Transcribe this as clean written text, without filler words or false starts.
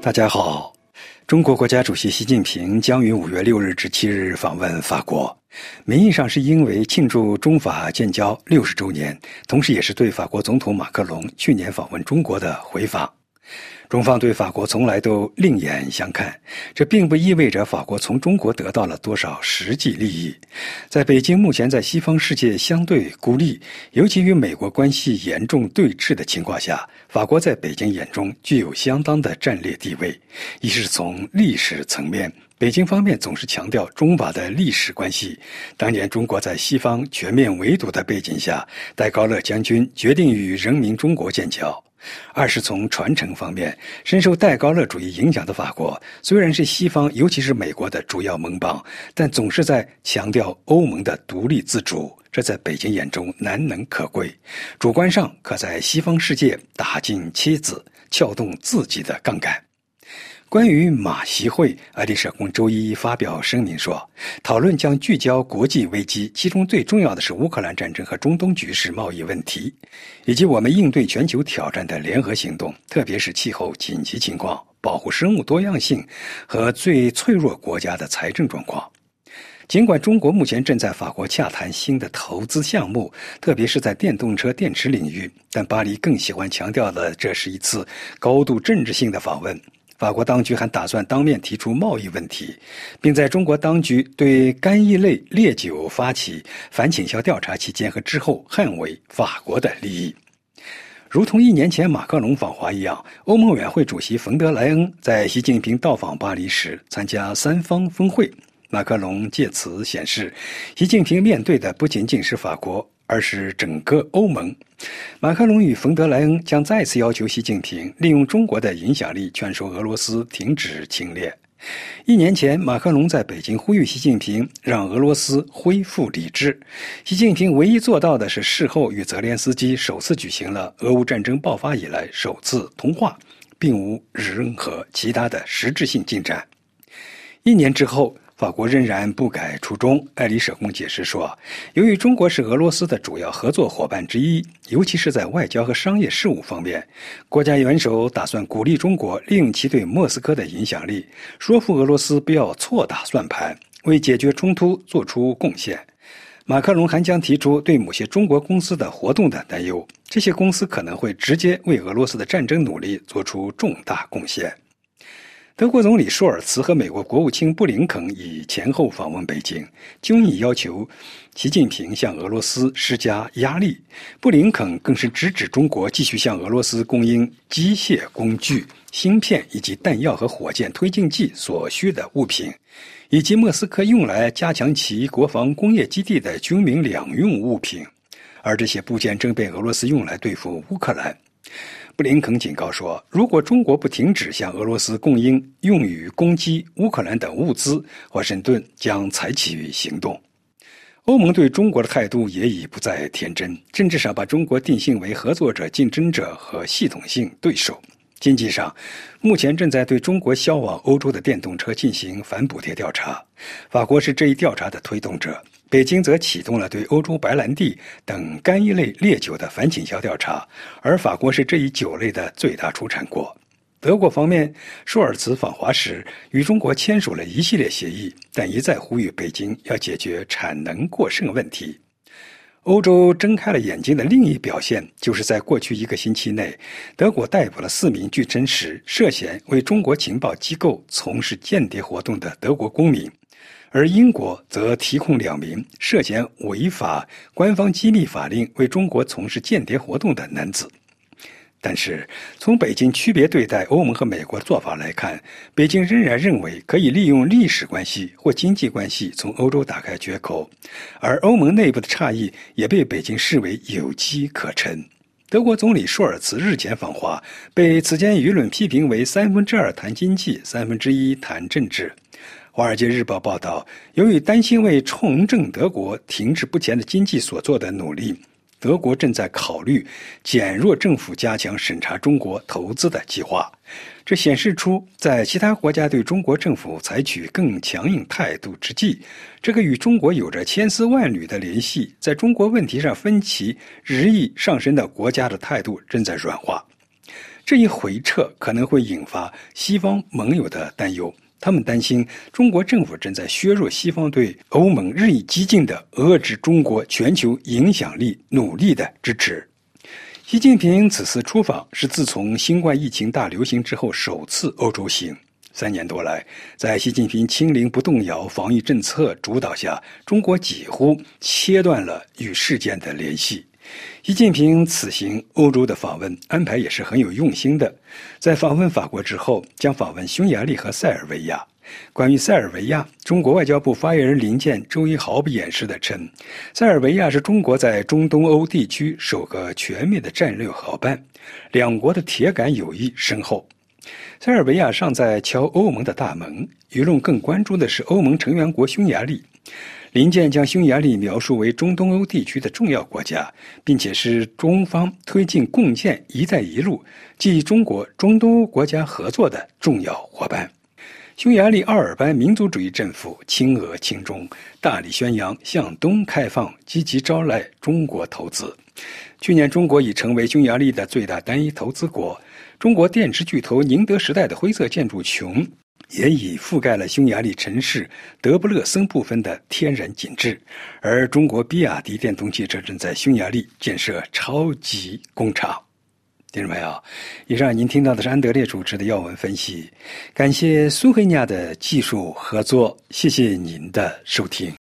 大家好，中国国家主席习近平将于5月6日至7日访问法国，名义上是因为庆祝中法建交60周年，同时也是对法国总统马克龙去年访问中国的回访。中方对法国从来都另眼相看，这并不意味着法国从中国得到了多少实际利益。在北京目前在西方世界相对孤立，尤其与美国关系严重对峙的情况下，法国在北京眼中具有相当的战略地位。一是从历史层面，北京方面总是强调中法的历史关系。当年中国在西方全面围堵的背景下，戴高乐将军决定与人民中国建交。二是从传承方面，深受戴高乐主义影响的法国，虽然是西方尤其是美国的主要盟邦，但总是在强调欧盟的独立自主，这在北京眼中难能可贵。主观上可在西方世界打进切子，撬动自己的杠杆。关于马习会，爱丽舍宫周一发表声明说，讨论将聚焦国际危机，其中最重要的是乌克兰战争和中东局势贸易问题，以及我们应对全球挑战的联合行动，特别是气候紧急情况、保护生物多样性和最脆弱国家的财政状况。尽管中国目前正在法国洽谈新的投资项目，特别是在电动车电池领域，但巴黎更喜欢强调的这是一次高度政治性的访问。法国当局还打算当面提出贸易问题，并在中国当局对干邑类烈酒发起反倾销调查期间和之后捍卫法国的利益。如同1年前马克龙访华一样，欧盟委员会主席冯德莱恩在习近平到访巴黎时参加3方峰会。马克龙借此显示，习近平面对的不仅仅是法国，而是整个欧盟。马克龙与冯德莱恩将再次要求习近平利用中国的影响力劝说俄罗斯停止侵略。1年前，马克龙在北京呼吁习近平让俄罗斯恢复理智。习近平唯一做到的是事后与泽连斯基首次举行了俄乌战争爆发以来首次通话，并无任何其他的实质性进展。1年之后，法国仍然不改初衷。爱丽舍宫解释说，由于中国是俄罗斯的主要合作伙伴之一，尤其是在外交和商业事务方面，国家元首打算鼓励中国利用其对莫斯科的影响力，说服俄罗斯不要错打算盘，为解决冲突做出贡献。马克龙还将提出对某些中国公司的活动的担忧，这些公司可能会直接为俄罗斯的战争努力做出重大贡献。德国总理舒尔茨和美国国务卿布林肯已前后访问北京，均已要求习近平向俄罗斯施加压力。布林肯更是直指中国继续向俄罗斯供应机械工具、芯片以及弹药和火箭推进剂所需的物品，以及莫斯科用来加强其国防工业基地的军民两用物品，而这些部件正被俄罗斯用来对付乌克兰。布林肯警告说，如果中国不停止向俄罗斯供应用于攻击乌克兰等物资，华盛顿将采取行动。欧盟对中国的态度也已不再天真，政治上把中国定性为合作者、竞争者和系统性对手。经济上，目前正在对中国销往欧洲的电动车进行反补贴调查，法国是这一调查的推动者。北京则启动了对欧洲白兰地等干邑类烈酒的反倾销调查，而法国是这一酒类的最大出产国。德国方面，舒尔茨访华时与中国签署了一系列协议，但一再呼吁北京要解决产能过剩问题。欧洲睁开了眼睛的另一表现，就是在过去1个星期内，德国逮捕了4名据称时涉嫌为中国情报机构从事间谍活动的德国公民。而英国则提控2名涉嫌违法官方机密法令为中国从事间谍活动的男子。但是，从北京区别对待欧盟和美国的做法来看，北京仍然认为可以利用历史关系或经济关系从欧洲打开缺口，而欧盟内部的差异也被北京视为有机可乘。德国总理舒尔茨日前访华，被此前舆论批评为2/3谈经济，1/3谈政治。《华尔街日报》报道，由于担心为重振德国停滞不前的经济所做的努力，德国正在考虑减弱政府加强审查中国投资的计划。这显示出，在其他国家对中国政府采取更强硬态度之际，这个与中国有着千丝万缕的联系，在中国问题上分歧日益上升的国家的态度正在软化。 这一回撤可能会引发西方盟友的担忧，他们担心中国政府正在削弱西方对欧盟日益激进的遏制中国全球影响力努力的支持。习近平此次出访是自从新冠疫情大流行之后首次欧洲行。3年多来，在习近平清零不动摇防疫政策主导下，中国几乎切断了与世界的联系。习近平此行欧洲的访问安排也是很有用心的，在访问法国之后，将访问匈牙利和塞尔维亚。关于塞尔维亚，中国外交部发言人林健周一毫不掩饰地称，塞尔维亚是中国在中东欧地区首个全面的战略伙伴，两国的铁杆友谊深厚。塞尔维亚尚在敲欧盟的大门，舆论更关注的是欧盟成员国匈牙利。林健将匈牙利描述为中东欧地区的重要国家，并且是中方推进共建“一带一路”即中国中东欧国家合作的重要伙伴。匈牙利奥尔班民族主义政府亲俄亲中，大力宣扬向东开放，积极招来中国投资。去年，中国已成为匈牙利的最大单一投资国。中国电池巨头宁德时代的灰色建筑群也已覆盖了匈牙利城市德布勒森部分的天然景致，而中国比亚迪电动汽车正在匈牙利建设超级工厂。听众朋友，以上您听到的是安德烈主持的要闻分析，感谢苏黑尼亚的技术合作，谢谢您的收听。